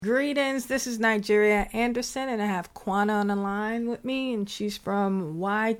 Greetings, this is Nigeria Anderson, and I have Kwana on the line with me, and she's from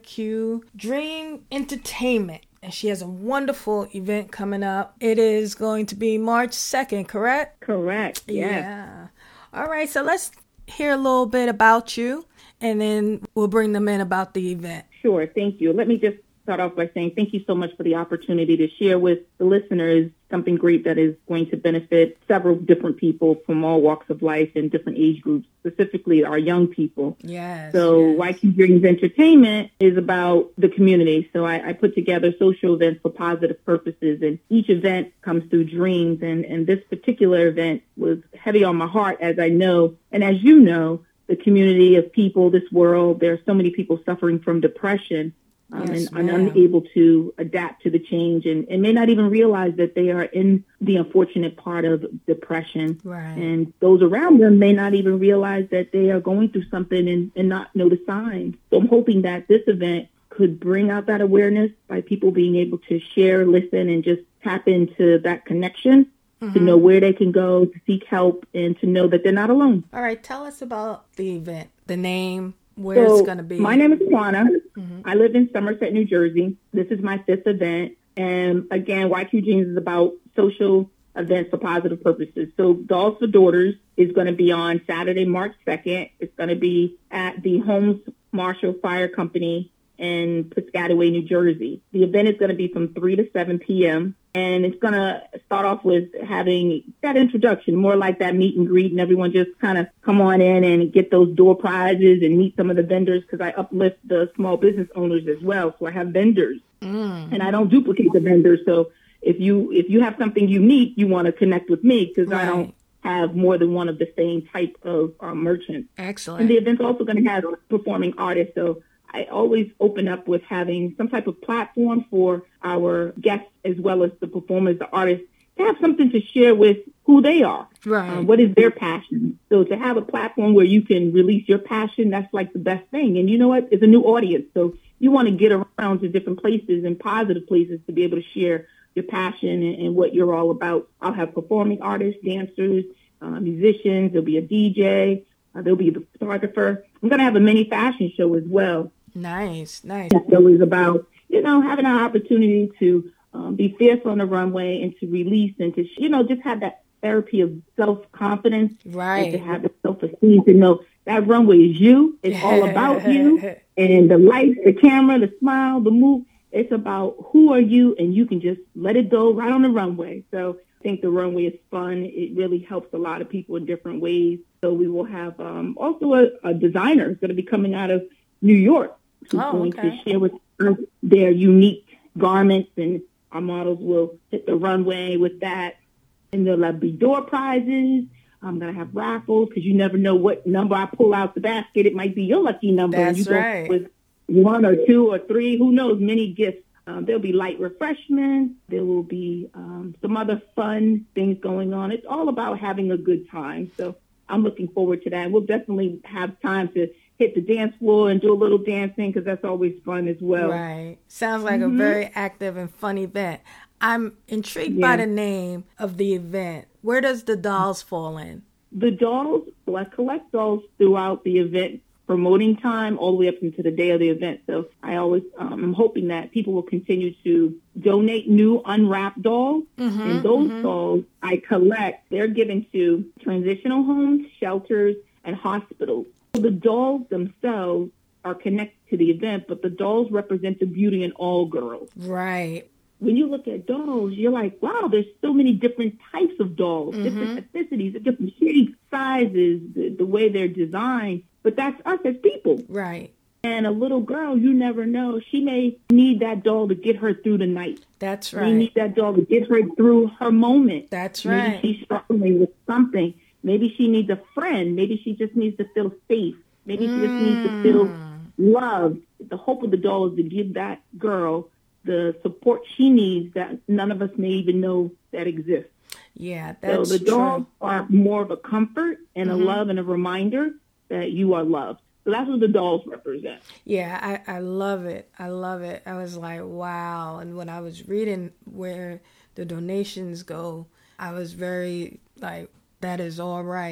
YQ Dream Entertainment, and she has a wonderful event coming up. It is going to be March 2nd, correct? Correct, yes. Yeah. All right, so let's hear a little bit about you, and then we'll bring them in about the event. Sure, thank you. Let me just start off by saying thank you so much for the opportunity to share with the listeners something great that is going to benefit several different people from all walks of life and different age groups, specifically our young people. Yes. So YQ Dreams Entertainment is about the community. So I put together social events for positive purposes, and each event comes through dreams. And this particular event was heavy on my heart, as I know, and as you know, the community of people, this world, there are so many people suffering from depression. And unable to adapt to the change and may not even realize that they are in the unfortunate part of depression. Right. And those around them may not even realize that they are going through something and not know the signs. So I'm hoping that this event could bring out that awareness by people being able to share, listen, and just tap into that connection. To know where they can go to seek help and to know that they're not alone. All right, tell us about the event, the name, where it's going to be. My name is Kwana. I live in Somerset, New Jersey. This is my 5th event. And again, YQ Dreams is about social events for positive purposes. So Dolls for Daughters is going to be on Saturday, March 2nd. It's going to be at the Holmes Marshall Fire Company in Piscataway, New Jersey. The event is going to be from 3 to 7 p.m. And it's going to start off with having that introduction, more like that meet and greet, and everyone just kind of come on in and get those door prizes and meet some of the vendors, because I uplift the small business owners as well. So I have vendors, and I don't duplicate the vendors. So if you have something unique, you want to connect with me, because I don't have more than one of the same type of merchants. Excellent. And the event's also going to have performing artists. So I always open up with having some type of platform for our guests as well as the performers, the artists, to have something to share with who they are. Right. What is their passion? So to have a platform where you can release your passion, that's like the best thing. And you know what? It's a new audience. So you want to get around to different places and positive places to be able to share your passion and what you're all about. I'll have performing artists, dancers, musicians. There'll be a DJ. There'll be a photographer. I'm going to have a mini fashion show as well. Nice. So it's about, having an opportunity to be fierce on the runway and to release and to, just have that therapy of self-confidence. Right. And to have the self-esteem to know that runway is you. It's all about you. And the lights, the camera, the smile, the move. It's about who are you, and you can just let it go right on the runway. So I think the runway is fun. It really helps a lot of people in different ways. So we will have also a designer who's going to be coming out of New York, who's going to share with us their unique garments, and our models will hit the runway with that. And there'll be door prizes. I'm going to have raffles, because you never know what number I pull out the basket. It might be your lucky number. That's and you right. Go with 1 or 2 or 3, who knows, many gifts. There'll be light refreshments. There will be some other fun things going on. It's all about having a good time. So I'm looking forward to that. And we'll definitely have time to hit the dance floor and do a little dancing, because that's always fun as well. Right. Sounds like a very active and fun event. I'm intrigued by the name of the event. Where does the dolls fall in? The dolls, I collect dolls throughout the event, promoting time all the way up into the day of the event. So I always, I'm hoping that people will continue to donate new unwrapped dolls. And those dolls I collect, they're given to transitional homes, shelters, and hospitals. The dolls themselves are connected to the event, but the dolls represent the beauty in all girls. Right. When you look at dolls, you're like, wow, there's so many different types of dolls, different ethnicities, different shapes, sizes, the way they're designed. But that's us as people. Right. And a little girl, you never know. She may need that doll to get her through the night. That's right. She need that doll to get her through her moment. That's right. Maybe she's struggling with something. Maybe she needs a friend. Maybe she just needs to feel safe. Maybe she just needs to feel loved. The hope of the doll is to give that girl the support she needs that none of us may even know that exists. Yeah, that's so the dolls are more of a comfort and a love and a reminder that you are loved. So that's what the dolls represent. Yeah, I love it. I love it. I was like, wow. And when I was reading where the donations go, I was very like, that is all right.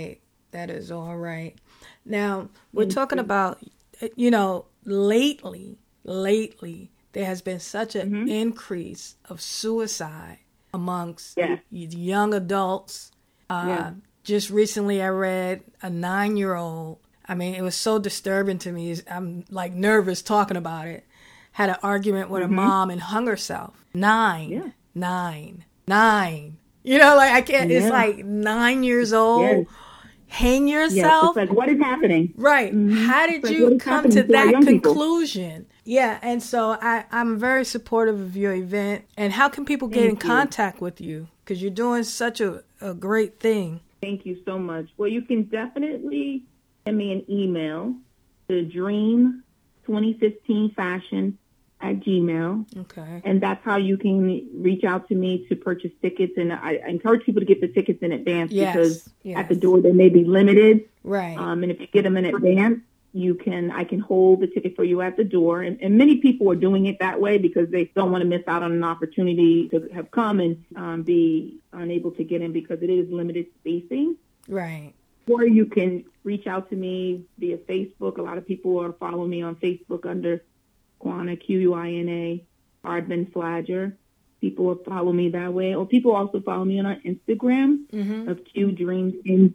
That is all right. Now, we're talking about, you know, lately, there has been such an increase of suicide amongst young adults. Just recently, I read a 9-year-old. I mean, it was so disturbing to me. I'm like nervous talking about it. Had an argument with her mom and hung herself. 9. You know, like I can't. It's like 9 years old. Yes. Hang yourself. Yes. It's like, what is happening? Right. How did you come to that conclusion? Yeah. And so I'm very supportive of your event. And how can people get in contact with you? Because you're doing such a great thing. Thank you so much. Well, you can definitely send me an email to dream2015fashion@gmail. Okay. And that's how you can reach out to me to purchase tickets. And I encourage people to get the tickets in advance because at the door they may be limited. Right. And if you get them in advance, I can hold the ticket for you at the door. And many people are doing it that way because they don't want to miss out on an opportunity to have come and be unable to get in because it is limited spacing. Right. Or you can reach out to me via Facebook. A lot of people are following me on Facebook under Quina, Quina, Ardman Flagger. People follow me that way. Or people also follow me on Instagram of Q Dreams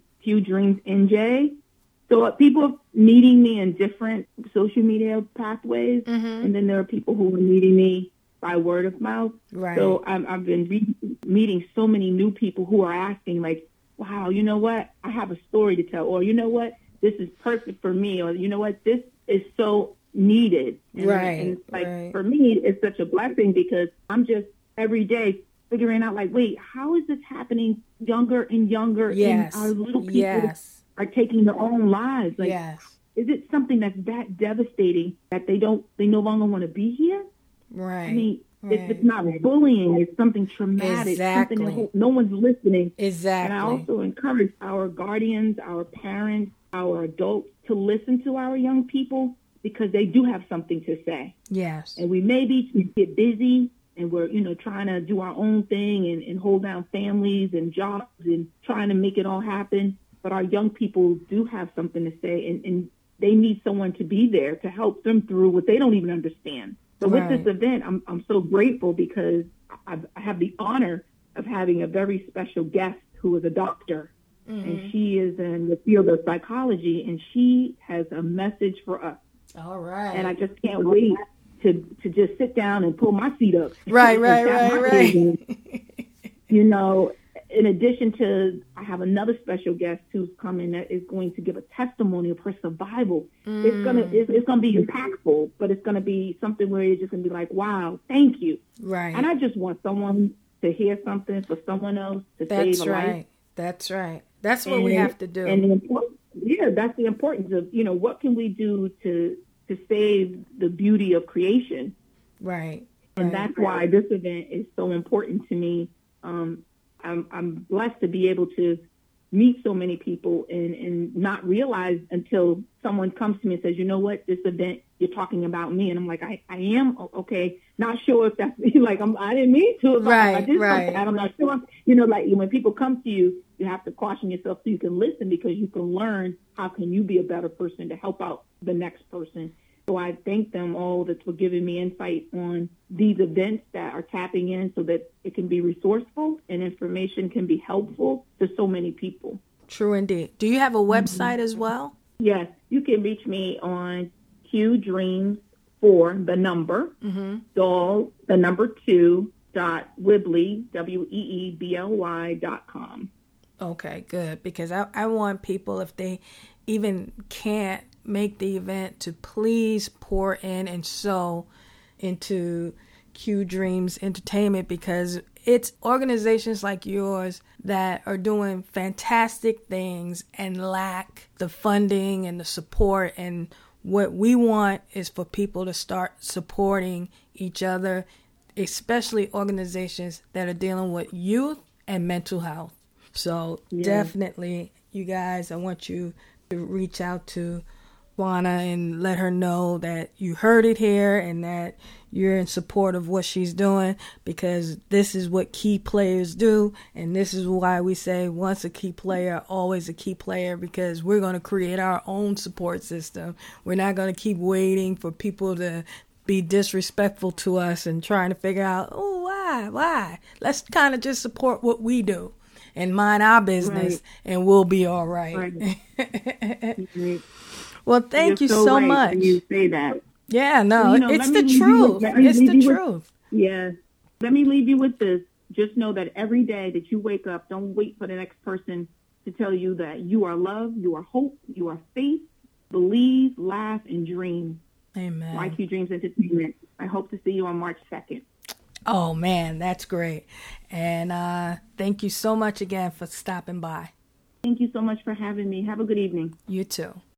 NJ. So people are meeting me in different social media pathways, and then there are people who are meeting me by word of mouth. Right. So I've been meeting so many new people who are asking, like, wow, you know what? I have a story to tell. Or, you know what? This is perfect for me. Or, you know what? This is so needed. And it's like, for me, it's such a blessing because I'm just every day figuring out, like, wait, how is this happening younger and younger? Yes. And our little people are taking their own lives. Like, is it something that's that devastating that they no longer want to be here? Right. I mean, it's not bullying. It's something traumatic. Exactly. Something that no one's listening. Exactly. And I also encourage our guardians, our parents, our adults to listen to our young people because they do have something to say. Yes. And we get busy and we're, trying to do our own thing and hold down families and jobs and trying to make it all happen. But our young people do have something to say and they need someone to be there to help them through what they don't even understand. So with this event, I'm so grateful because I have the honor of having a very special guest who is a doctor. And she is in the field of psychology, and she has a message for us. All right. And I just can't wait to just sit down and pull my feet up. Right. In addition to, I have another special guest who's coming that is going to give a testimony of her survival. It's gonna be impactful, but it's gonna be something where you're just gonna be like, wow, thank you. Right. And I just want someone to hear something for someone else to save a life. That's right. That's what we have to do. And that's the importance of, what can we do to save the beauty of creation. Right. And that's why this event is so important to me. I'm blessed to be able to meet so many people and not realize until someone comes to me and says, you know what, this event, you're talking about me. And I'm like, I am? Okay. Not sure if that's like, I didn't mean to. Right, I did something. I'm not sure. Like when people come to you, you have to caution yourself so you can listen because you can learn how can you be a better person to help out the next person. So I thank them all for giving me insight on these events that are tapping in so that it can be resourceful and information can be helpful to so many people. True indeed. Do you have a website as well? Yes. You can reach me on qdreams4, the number, doll, the number 2, .wibbly, WEEBLY.com. Okay, good. Because I want people, if they even can't make the event, to please pour in and sow into Q Dreams Entertainment because it's organizations like yours that are doing fantastic things and lack the funding and the support. And what we want is for people to start supporting each other, especially organizations that are dealing with youth and mental health. So definitely, you guys, I want you to reach out to Juana and let her know that you heard it here and that you're in support of what she's doing, because this is what key players do. And this is why we say once a key player, always a key player, because we're going to create our own support system. We're not going to keep waiting for people to be disrespectful to us and trying to figure out, oh, why? Let's kind of just support what we do and mind our business, and we'll be all right. Right. Well, thank you so right much. when you say that. Yeah, no, Well, it's the truth. It's the truth. Yeah. Let me leave you with this. Just know that every day that you wake up, don't wait for the next person to tell you that you are love, you are hope, you are faith. Believe, laugh, and dream. Amen. YQ Dreams Entertainment. I hope to see you on March 2nd. Oh, man, that's great. And thank you so much again for stopping by. Thank you so much for having me. Have a good evening. You too.